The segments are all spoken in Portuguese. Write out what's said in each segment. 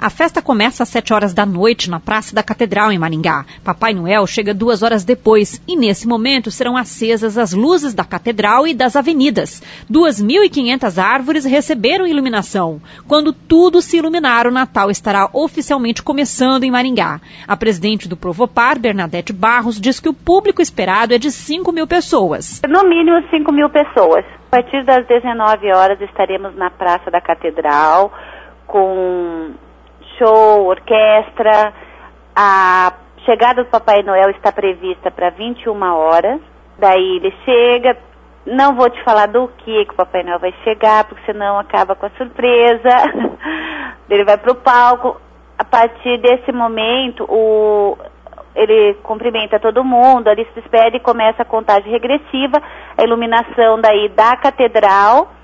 A festa começa às 7 horas da noite na Praça da Catedral, em Maringá. Papai Noel chega 2 horas depois e, nesse momento, serão acesas as luzes da Catedral e das avenidas. 2.500 árvores receberam iluminação. Quando tudo se iluminar, o Natal estará oficialmente começando em Maringá. A presidente do Provopar, Bernadette Barros, diz que o público esperado é de 5.000 pessoas. No mínimo 5.000 pessoas. A partir das 19 horas estaremos na Praça da Catedral com show, orquestra. A chegada do Papai Noel está prevista para 21 horas. Daí ele chega. Não vou te falar do que o Papai Noel vai chegar, porque senão acaba com a surpresa. Ele vai para o palco. A partir desse momento, ele cumprimenta todo mundo, ali se despede e começa a contagem regressiva, a iluminação daí da catedral,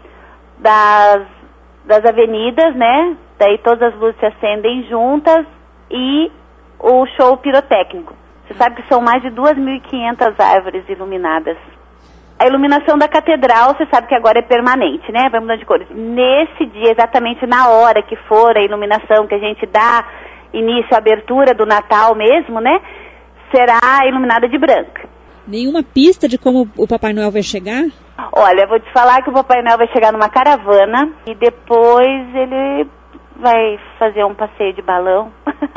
das avenidas, né? Daí todas as luzes se acendem juntas e o show pirotécnico. Você sabe que são mais de 2.500 árvores iluminadas. A iluminação da catedral, você sabe que agora é permanente, né? Vai mudando de cores. Nesse dia, exatamente na hora que for a iluminação, que a gente dá início à abertura do Natal mesmo, né? Será iluminada de branco. Nenhuma pista de como o Papai Noel vai chegar? Olha, vou te falar que o Papai Noel vai chegar numa caravana e depois ele vai fazer um passeio de balão.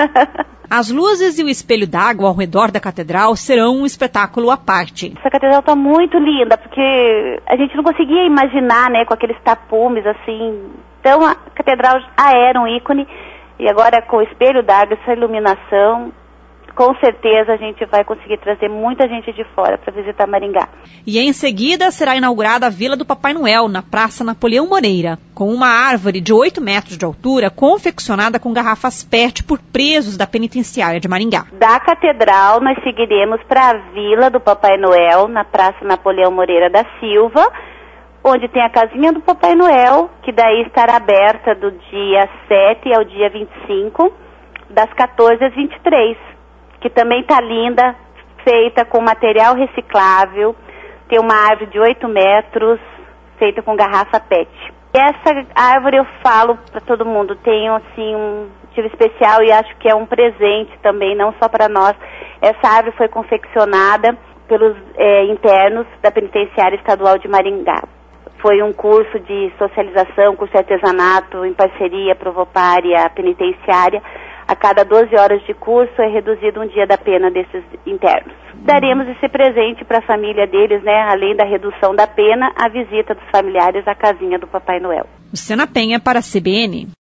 As luzes e o espelho d'água ao redor da catedral serão um espetáculo à parte. Essa catedral está muito linda, porque a gente não conseguia imaginar, né, com aqueles tapumes assim. Então a catedral já era um ícone e agora com o espelho d'água, essa iluminação, com certeza a gente vai conseguir trazer muita gente de fora para visitar Maringá. E em seguida será inaugurada a Vila do Papai Noel, na Praça Napoleão Moreira, com uma árvore de 8 metros de altura, confeccionada com garrafas PET por presos da penitenciária de Maringá. Da Catedral nós seguiremos para a Vila do Papai Noel, na Praça Napoleão Moreira da Silva, onde tem a casinha do Papai Noel, que daí estará aberta do dia 7 ao dia 25, das 14 às 23. Que também está linda, feita com material reciclável, tem uma árvore de 8 metros, feita com garrafa PET. Essa árvore eu falo para todo mundo, tem assim um motivo especial e acho que é um presente também, não só para nós. Essa árvore foi confeccionada pelos internos da Penitenciária Estadual de Maringá. Foi um curso de socialização, curso de artesanato, em parceria Provopar e a Penitenciária. A cada 12 horas de curso é reduzido um dia da pena desses internos. Daremos esse presente para a família deles, né? Além da redução da pena, a visita dos familiares à casinha do Papai Noel. Luciana Penha para a CBN.